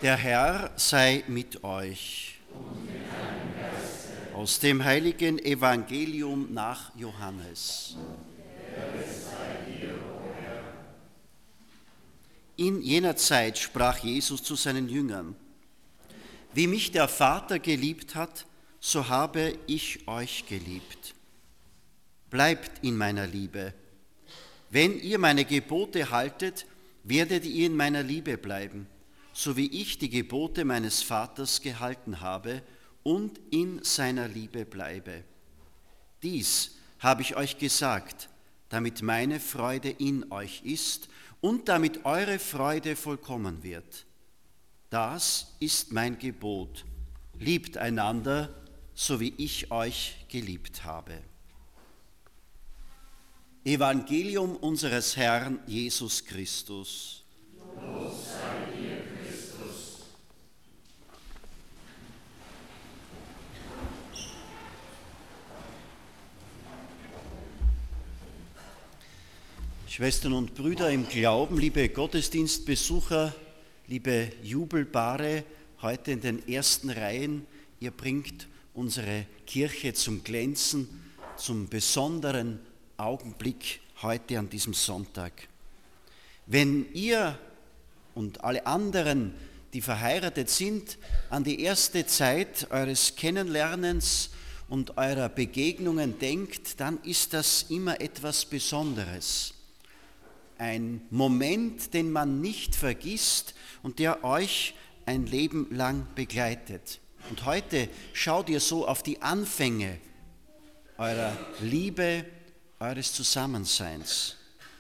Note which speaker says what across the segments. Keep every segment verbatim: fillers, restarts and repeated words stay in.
Speaker 1: Der Herr sei mit euch. Aus dem heiligen Evangelium nach Johannes. In jener Zeit sprach Jesus zu seinen Jüngern: Wie mich der Vater geliebt hat, so habe ich euch geliebt. Bleibt in meiner Liebe. Wenn ihr meine Gebote haltet, werdet ihr in meiner Liebe bleiben, so wie ich die Gebote meines Vaters gehalten habe und in seiner Liebe bleibe. Dies habe ich euch gesagt, damit meine Freude in euch ist und damit eure Freude vollkommen wird. Das ist mein Gebot. Liebt einander, so wie ich euch geliebt habe. Evangelium unseres Herrn Jesus Christus. Los sei dir, Christus. Schwestern und Brüder im Glauben, liebe Gottesdienstbesucher, liebe Jubelpaare, heute in den ersten Reihen, ihr bringt unsere Kirche zum Glänzen, zum besonderen Augenblick heute an diesem Sonntag. Wenn ihr und alle anderen, die verheiratet sind, an die erste Zeit eures Kennenlernens und eurer Begegnungen denkt, dann ist das immer etwas Besonderes. Ein Moment, den man nicht vergisst und der euch ein Leben lang begleitet. Und heute schaut ihr so auf die Anfänge eurer Liebe, eures Zusammenseins.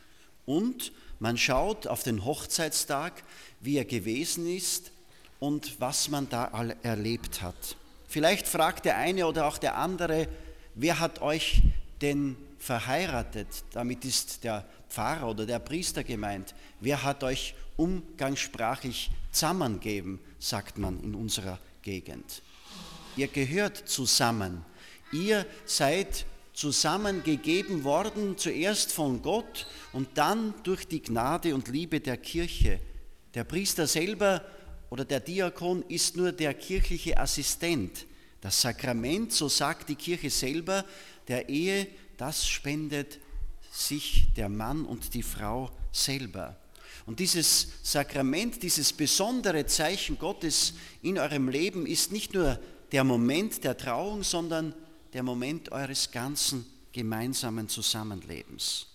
Speaker 1: Und man schaut auf den Hochzeitstag, wie er gewesen ist und was man da all erlebt hat. Vielleicht fragt der eine oder auch der andere, wer hat euch denn verheiratet? Damit ist der Pfarrer oder der Priester gemeint. Wer hat euch umgangssprachlich zusammengegeben, sagt man in unserer Gegend. Ihr gehört zusammen. Ihr seid zusammengegeben worden, zuerst von Gott und dann durch die Gnade und Liebe der Kirche. Der Priester selber oder der Diakon ist nur der kirchliche Assistent. Das Sakrament, so sagt die Kirche selber, der Ehe, das spendet sich der Mann und die Frau selber. Und dieses Sakrament, dieses besondere Zeichen Gottes in eurem Leben ist nicht nur der Moment der Trauung, sondern der Moment eures ganzen gemeinsamen Zusammenlebens.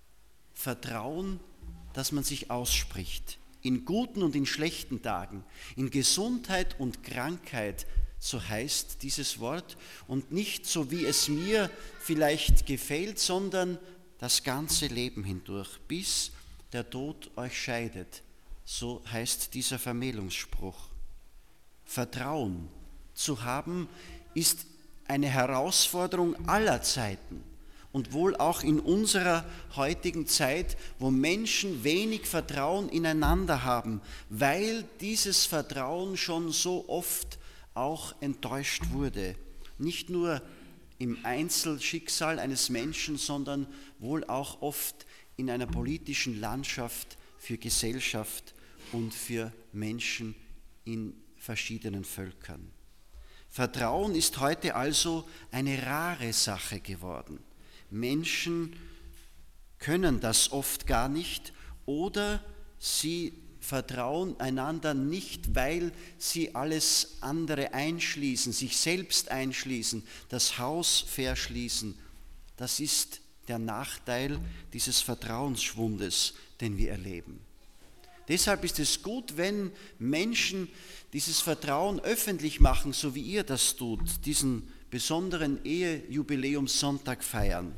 Speaker 1: Vertrauen, dass man sich ausspricht, in guten und in schlechten Tagen, in Gesundheit und Krankheit, so heißt dieses Wort, und nicht so, wie es mir vielleicht gefällt, sondern das ganze Leben hindurch, bis der Tod euch scheidet, so heißt dieser Vermählungsspruch. Vertrauen zu haben, ist eine Herausforderung aller Zeiten und wohl auch in unserer heutigen Zeit, wo Menschen wenig Vertrauen ineinander haben, weil dieses Vertrauen schon so oft auch enttäuscht wurde. Nicht nur im Einzelschicksal eines Menschen, sondern wohl auch oft in einer politischen Landschaft für Gesellschaft und für Menschen in verschiedenen Völkern. Vertrauen ist heute also eine rare Sache geworden. Menschen können das oft gar nicht oder sie vertrauen einander nicht, weil sie alles andere einschließen, sich selbst einschließen, das Haus verschließen. Das ist der Nachteil dieses Vertrauensschwundes, den wir erleben. Deshalb ist es gut, wenn Menschen dieses Vertrauen öffentlich machen, so wie ihr das tut, diesen besonderen Ehejubiläumssonntag feiern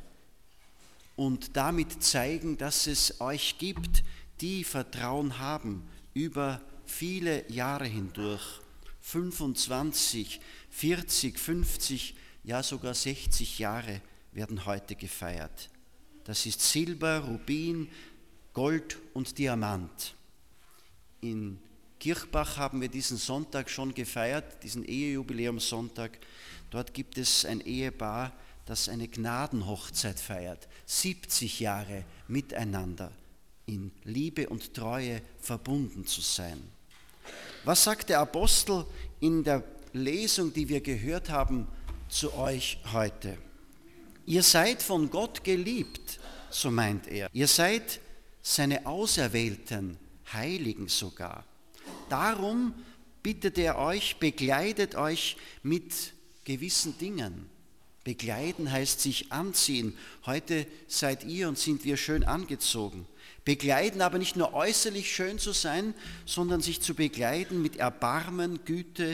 Speaker 1: und damit zeigen, dass es euch gibt, die Vertrauen haben über viele Jahre hindurch, fünfundzwanzig, vierzig, fünfzig, ja sogar sechzig Jahre werden heute gefeiert. Das ist Silber, Rubin, Gold und Diamant. In Kirchbach haben wir diesen Sonntag schon gefeiert, diesen Ehejubiläumssonntag. Dort gibt es ein Ehepaar, das eine Gnadenhochzeit feiert, siebzig Jahre miteinander in Liebe und Treue verbunden zu sein. Was sagt der Apostel in der Lesung, die wir gehört haben, zu euch heute? Ihr seid von Gott geliebt, so meint er. Ihr seid seine Auserwählten, Heiligen sogar. Darum bittet er euch, begleitet euch mit gewissen Dingen. Begleiten heißt sich anziehen. Heute seid ihr und sind wir schön angezogen. Begleiten aber nicht nur äußerlich schön zu sein, sondern sich zu begleiten mit Erbarmen, Güte,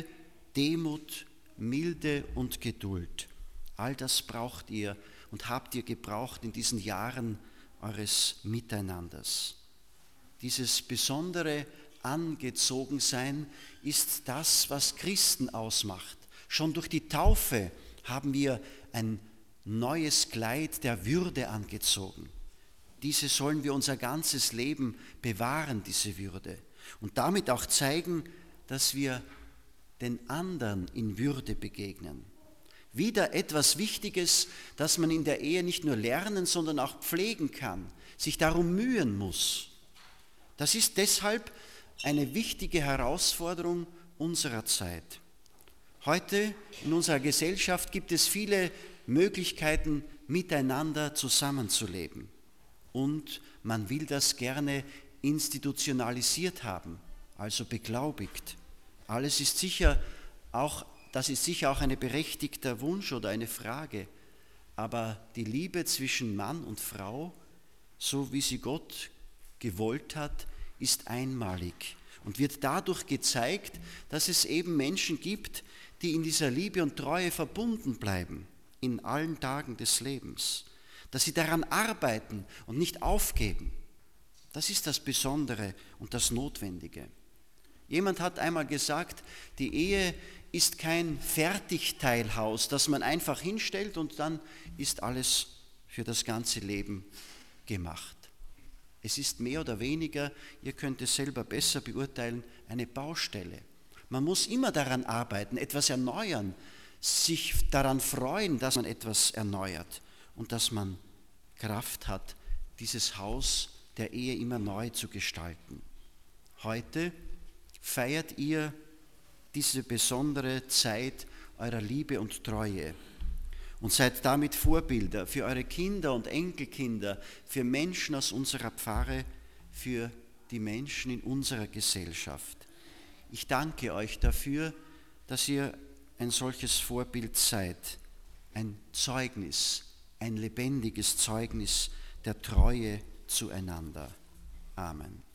Speaker 1: Demut, Milde und Geduld. All das braucht ihr und habt ihr gebraucht in diesen Jahren eures Miteinanders. Dieses besondere Angezogensein ist das, was Christen ausmacht. Schon durch die Taufe haben wir ein neues Kleid der Würde angezogen. Diese sollen wir unser ganzes Leben bewahren, diese Würde. Und damit auch zeigen, dass wir den anderen in Würde begegnen. Wieder etwas Wichtiges, das man in der Ehe nicht nur lernen, sondern auch pflegen kann, sich darum mühen muss. Das ist deshalb eine wichtige Herausforderung unserer Zeit. Heute in unserer Gesellschaft gibt es viele Möglichkeiten, miteinander zusammenzuleben. Und man will das gerne institutionalisiert haben, also beglaubigt. Alles ist sicher auch, das ist sicher auch ein berechtigter Wunsch oder eine Frage. Aber die Liebe zwischen Mann und Frau, so wie sie Gott gewollt hat, ist einmalig und wird dadurch gezeigt, dass es eben Menschen gibt, die in dieser Liebe und Treue verbunden bleiben, in allen Tagen des Lebens. Dass sie daran arbeiten und nicht aufgeben. Das ist das Besondere und das Notwendige. Jemand hat einmal gesagt, die Ehe ist kein Fertigteilhaus, das man einfach hinstellt und dann ist alles für das ganze Leben gemacht. Es ist mehr oder weniger, ihr könnt es selber besser beurteilen, eine Baustelle. Man muss immer daran arbeiten, etwas erneuern, sich daran freuen, dass man etwas erneuert und dass man Kraft hat, dieses Haus der Ehe immer neu zu gestalten. Heute feiert ihr diese besondere Zeit eurer Liebe und Treue und seid damit Vorbilder für eure Kinder und Enkelkinder, für Menschen aus unserer Pfarre, für die Menschen in unserer Gesellschaft. Ich danke euch dafür, dass ihr ein solches Vorbild seid, ein Zeugnis, ein lebendiges Zeugnis der Treue zueinander. Amen.